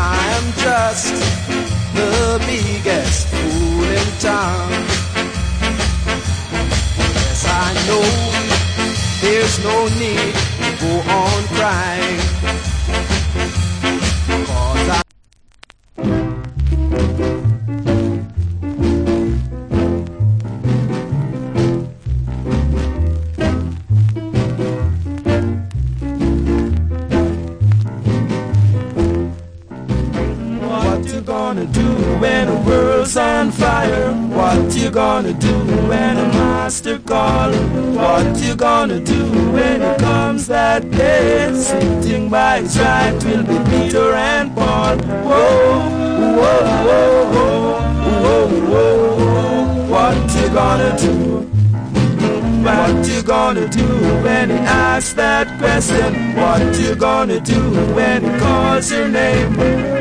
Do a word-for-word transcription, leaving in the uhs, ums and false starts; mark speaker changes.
Speaker 1: I am just the biggest fool in town. Yes, I know there's no need to go on crying, 'cause I What you gonna do when the world's on fire? What you gonna do when a master call? What you gonna do when it comes that day? Sitting by his right will be Peter and Paul. Whoa, whoa, whoa, whoa, whoa, whoa, whoa. What you gonna do? What you gonna do when he asks that question? What you gonna do when he calls your name?